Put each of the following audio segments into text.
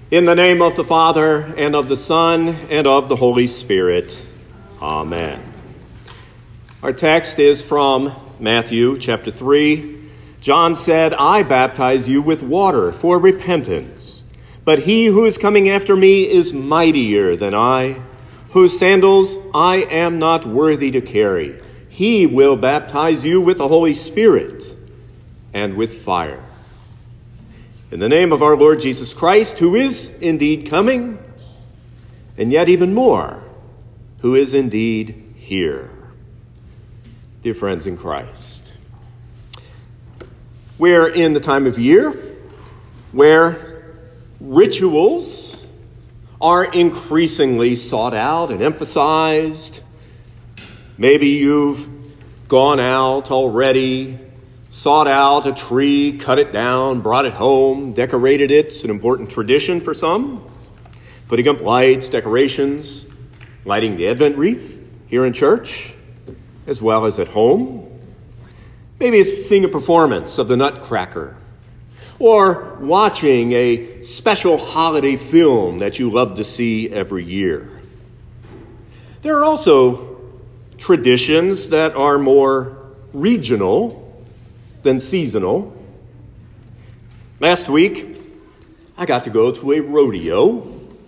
In the name of the Father, and of the Son, and of the Holy Spirit. Amen. Our text is from Matthew chapter 3. John said, "I baptize you with water for repentance, but he who is coming after me is mightier than I, whose sandals I am not worthy to carry. He will baptize you with the Holy Spirit and with fire." In the name of our Lord Jesus Christ, who is indeed coming, and yet even more, who is indeed here. Dear friends in Christ, we're in the time of year where rituals are increasingly sought out and emphasized. Maybe you've gone out already, sought out a tree, cut it down, brought it home, decorated it. It's an important tradition for some. Putting up lights, decorations, lighting the Advent wreath here in church, as well as at home. Maybe it's seeing a performance of the Nutcracker, or watching a special holiday film that you love to see every year. There are also traditions that are more regional than seasonal. Last week, I got to go to a rodeo,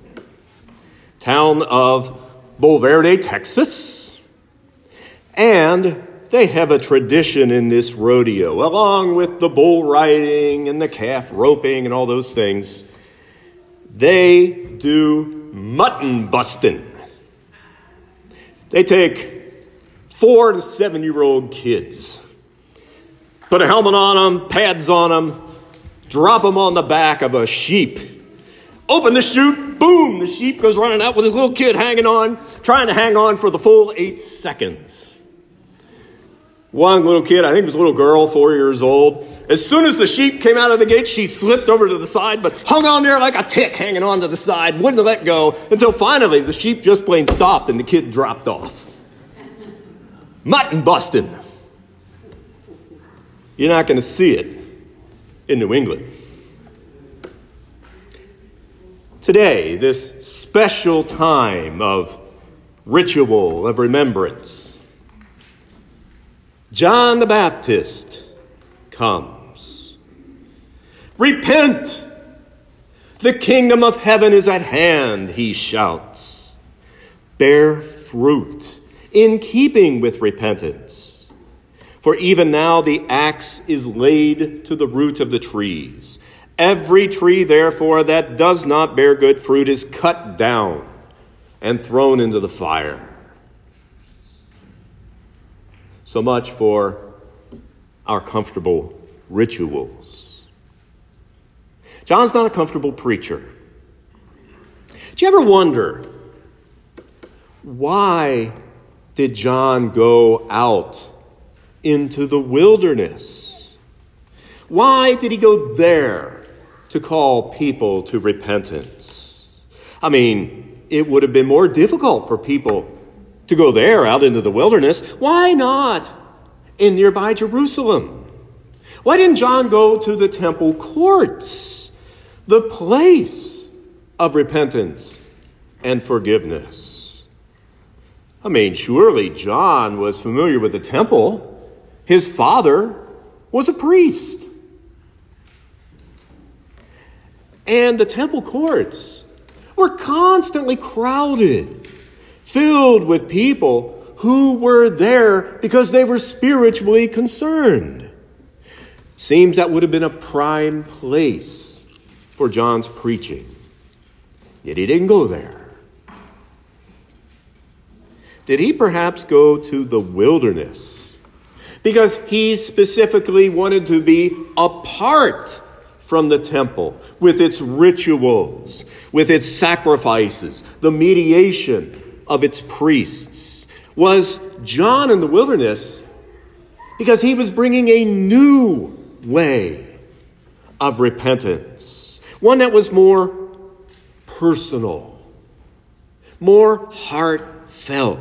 town of Bulverde, Texas, and they have a tradition in this rodeo, along with the bull riding and the calf roping and all those things. They do mutton busting. They take 4 to 7-year-old kids, put a helmet on them, pads on them, drop them on the back of a sheep. Open the chute, boom, the sheep goes running out with a little kid hanging on, trying to hang on for the full 8 seconds. One little kid, I think it was a little girl, 4 years old. As soon as the sheep came out of the gate, she slipped over to the side, but hung on there like a tick hanging on to the side, wouldn't let go, until finally the sheep just plain stopped and the kid dropped off. Mutton busting. You're not going to see it in New England. Today, this special time of ritual, of remembrance, John the Baptist comes. "Repent! The kingdom of heaven is at hand," he shouts. "Bear fruit in keeping with repentance. For even now the axe is laid to the root of the trees. Every tree, therefore, that does not bear good fruit is cut down and thrown into the fire." So much for our comfortable rituals. John's not a comfortable preacher. Do you ever wonder, why did John go out into the wilderness? Why did he go there to call people to repentance? I mean, it would have been more difficult for people to go there out into the wilderness. Why not in nearby Jerusalem? Why didn't John go to the temple courts, the place of repentance and forgiveness? I mean, surely John was familiar with the temple. His father was a priest. And the temple courts were constantly crowded, filled with people who were there because they were spiritually concerned. Seems that would have been a prime place for John's preaching. Yet he didn't go there. Did he perhaps go to the wilderness because he specifically wanted to be apart from the temple with its rituals, with its sacrifices, the mediation of its priests? Was John in the wilderness because he was bringing a new way of repentance, one that was more personal, more heartfelt?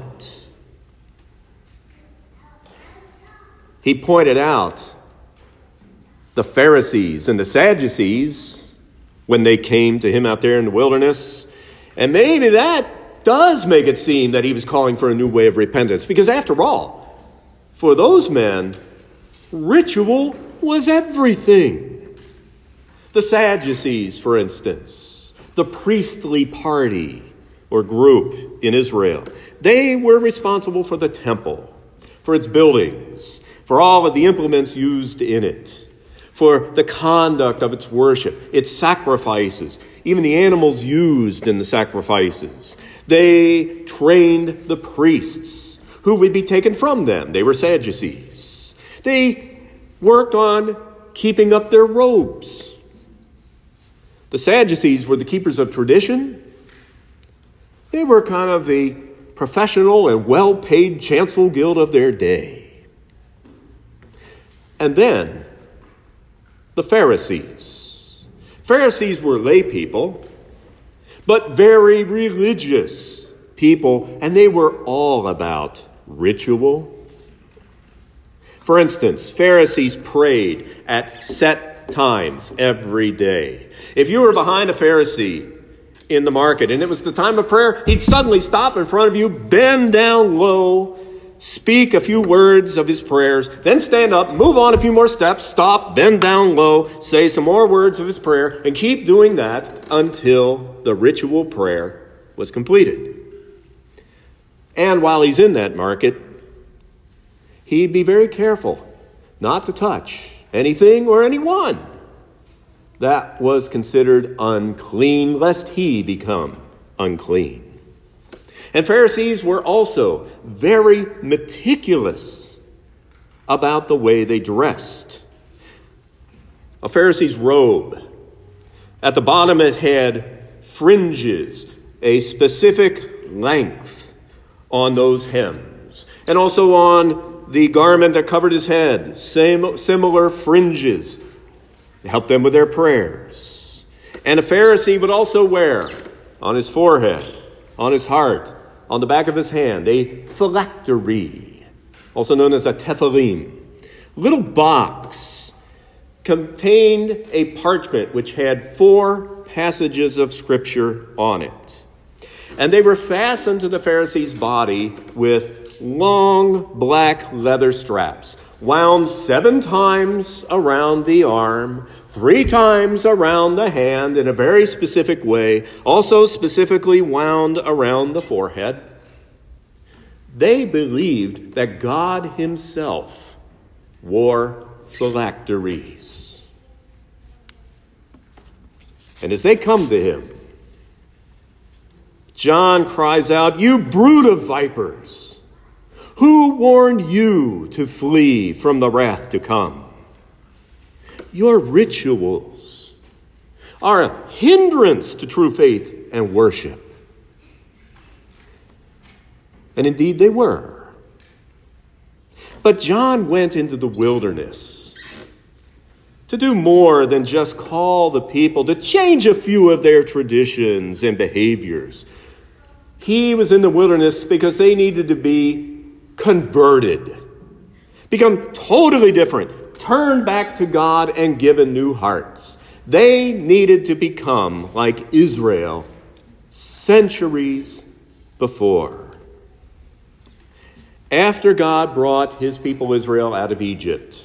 He pointed out the Pharisees and the Sadducees when they came to him out there in the wilderness. And maybe that does make it seem that he was calling for a new way of repentance. Because after all, for those men, ritual was everything. The Sadducees, for instance, the priestly party or group in Israel, they were responsible for the temple, for its buildings, for all of the implements used in it, for the conduct of its worship, its sacrifices, even the animals used in the sacrifices. They trained the priests who would be taken from them. They were Sadducees. They worked on keeping up their robes. The Sadducees were the keepers of tradition. They were kind of the professional and well-paid chancel guild of their day. And then the Pharisees. Pharisees were lay people, but very religious people, and they were all about ritual. For instance, Pharisees prayed at set times every day. If you were behind a Pharisee in the market and it was the time of prayer, he'd suddenly stop in front of you, bend down low, speak a few words of his prayers, then stand up, move on a few more steps, stop, bend down low, say some more words of his prayer, and keep doing that until the ritual prayer was completed. And while he's in that market, he'd be very careful not to touch anything or anyone that was considered unclean, lest he become unclean. And Pharisees were also very meticulous about the way they dressed. A Pharisee's robe, at the bottom it had fringes, a specific length on those hems, and also on the garment that covered his head, similar fringes to help them with their prayers. And a Pharisee would also wear on his forehead, on his heart, on the back of his hand, a phylactery, also known as a tephilim. Little box contained a parchment which had 4 passages of Scripture on it. And they were fastened to the Pharisee's body with long black leather straps, wound 7 times around the arm, 3 times around the hand in a very specific way, also specifically wound around the forehead. They believed that God himself wore phylacteries. And as they come to him, John cries out, "You brood of vipers! Who warned you to flee from the wrath to come? Your rituals are a hindrance to true faith and worship." And indeed they were. But John went into the wilderness to do more than just call the people to change a few of their traditions and behaviors. He was in the wilderness because they needed to be converted, become totally different, turn back to God and given new hearts. They needed to become like Israel centuries before. After God brought his people Israel out of Egypt,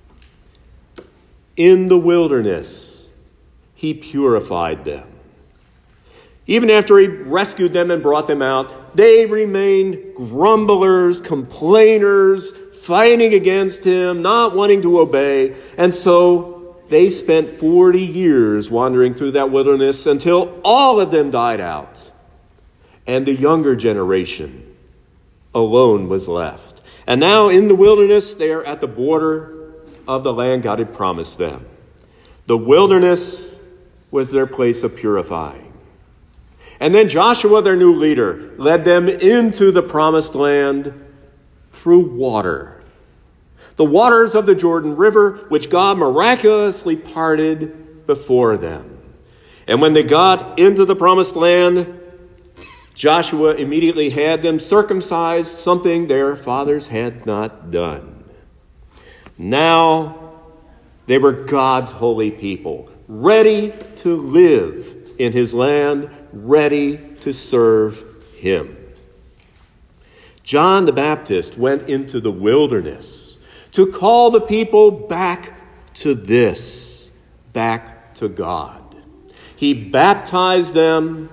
in the wilderness, he purified them. Even after he rescued them and brought them out, they remained grumblers, complainers, fighting against him, not wanting to obey. And so they spent 40 years wandering through that wilderness until all of them died out. And the younger generation alone was left. And now in the wilderness, they are at the border of the land God had promised them. The wilderness was their place of purifying. And then Joshua, their new leader, led them into the promised land through water. The waters of the Jordan River, which God miraculously parted before them. And when they got into the promised land, Joshua immediately had them circumcised, something their fathers had not done. Now they were God's holy people, ready to live in his land, ready to serve him. John the Baptist went into the wilderness to call the people back to this, back to God. He baptized them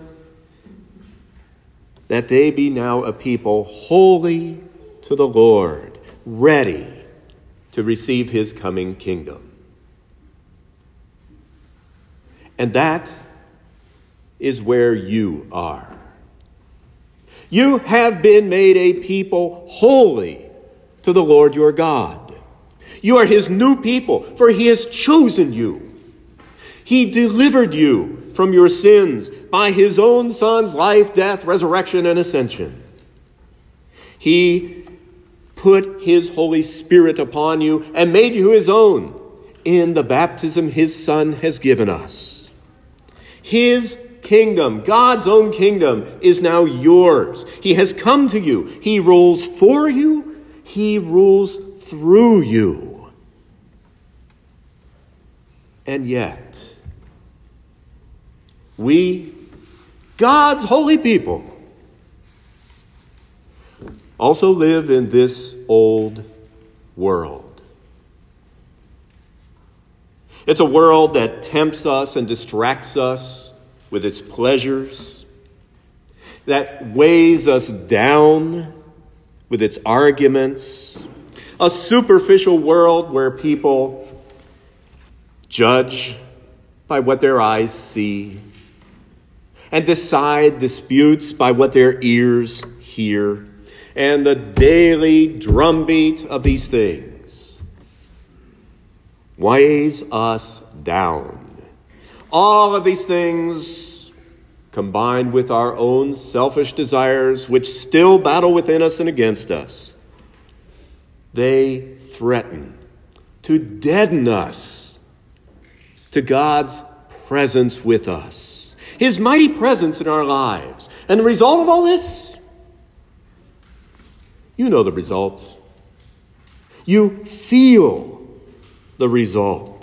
that they be now a people holy to the Lord, ready to receive his coming kingdom. And that is where you are. You have been made a people holy to the Lord your God. You are his new people, for he has chosen you. He delivered you from your sins by his own Son's life, death, resurrection, and ascension. He put his Holy Spirit upon you and made you his own in the baptism his Son has given us. His kingdom, God's own kingdom, is now yours. He has come to you. He rules for you. He rules through you. And yet, we, God's holy people, also live in this old world. It's a world that tempts us and distracts us with its pleasures, that weighs us down with its arguments, a superficial world where people judge by what their eyes see and decide disputes by what their ears hear, and the daily drumbeat of these things weighs us down. All of these things, combined with our own selfish desires, which still battle within us and against us, they threaten to deaden us to God's presence with us, his mighty presence in our lives. And the result of all this, you know the result. You feel the result.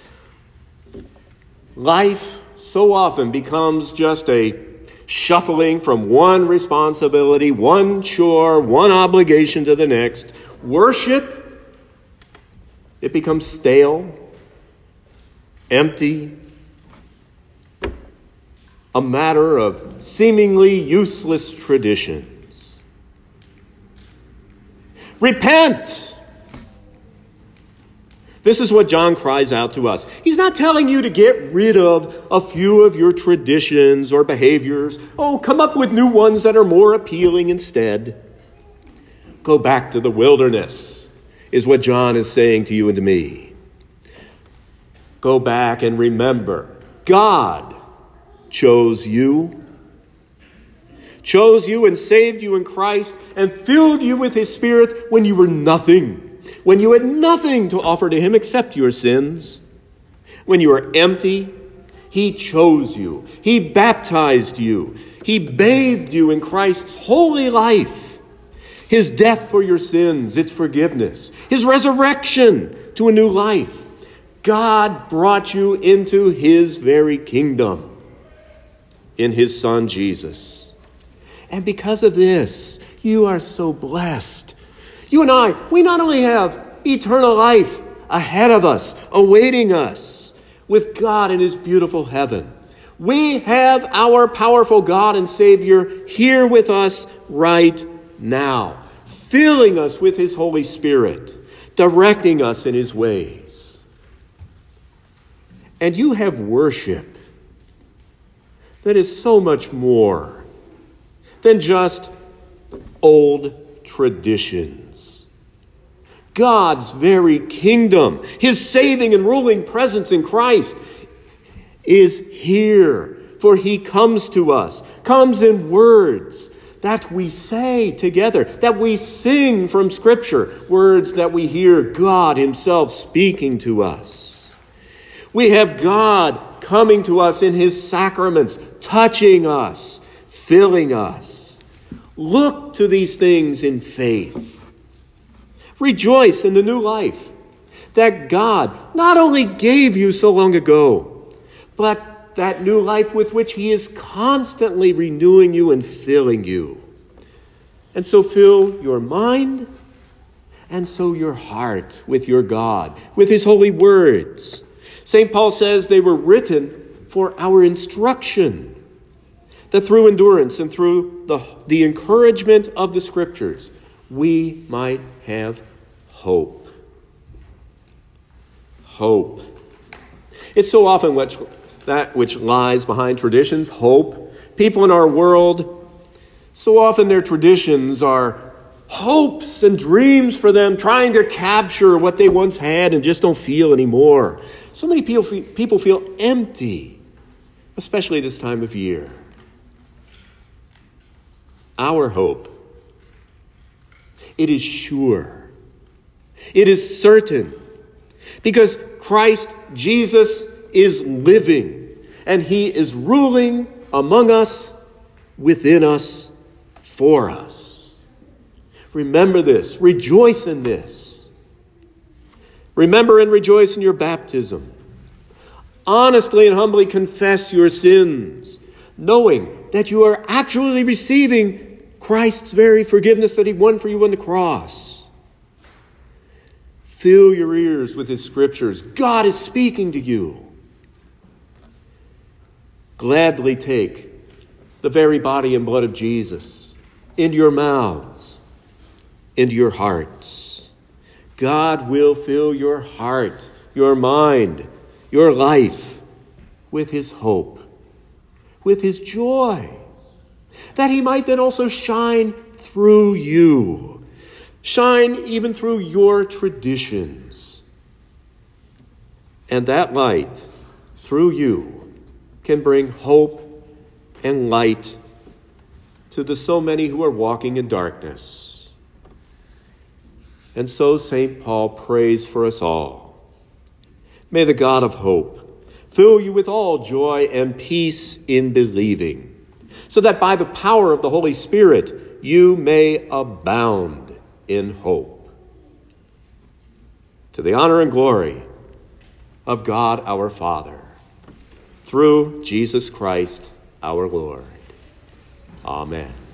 Life so often becomes just a shuffling from one responsibility, one chore, one obligation to the next. Worship, it becomes stale, empty, a matter of seemingly useless traditions. Repent! This is what John cries out to us. He's not telling you to get rid of a few of your traditions or behaviors. Oh, come up with new ones that are more appealing instead. Go back to the wilderness, is what John is saying to you and to me. Go back and remember, God chose you and saved you in Christ and filled you with his Spirit when you were nothing. When you had nothing to offer to him except your sins, when you were empty, he chose you. He baptized you. He bathed you in Christ's holy life. His death for your sins, its forgiveness. His resurrection to a new life. God brought you into his very kingdom in his Son, Jesus. And because of this, you are so blessed. You and I, we not only have eternal life ahead of us, awaiting us with God in his beautiful heaven. We have our powerful God and Savior here with us right now, filling us with his Holy Spirit, directing us in his ways. And you have worship that is so much more than just old traditions. God's very kingdom, his saving and ruling presence in Christ is here, for he comes to us, comes in words that we say together, that we sing from Scripture, words that we hear God himself speaking to us. We have God coming to us in his sacraments, touching us, filling us. Look to these things in faith. Rejoice in the new life that God not only gave you so long ago, but that new life with which he is constantly renewing you and filling you. And so fill your mind and so your heart with your God, with his holy words. St. Paul says they were written for our instruction, that through endurance and through the encouragement of the Scriptures, we might have hope. Hope. It's so often that which lies behind traditions, hope. People in our world, so often their traditions are hopes and dreams for them, trying to capture what they once had and just don't feel anymore. So many people feel empty, especially this time of year. Our hope, it is sure. It is certain. Because Christ Jesus is living, and he is ruling among us, within us, for us. Remember this. Rejoice in this. Remember and rejoice in your baptism. Honestly and humbly confess your sins, knowing that you are actually receiving Christ's very forgiveness that he won for you on the cross. Fill your ears with his scriptures. God is speaking to you. Gladly take the very body and blood of Jesus into your mouths, into your hearts. God will fill your heart, your mind, your life with his hope, with his joy, that he might then also shine through you, shine even through your traditions. And that light through you can bring hope and light to the so many who are walking in darkness. And so St. Paul prays for us all. May the God of hope fill you with all joy and peace in believing, so that by the power of the Holy Spirit you may abound in hope. To the honor and glory of God our Father, through Jesus Christ our Lord. Amen.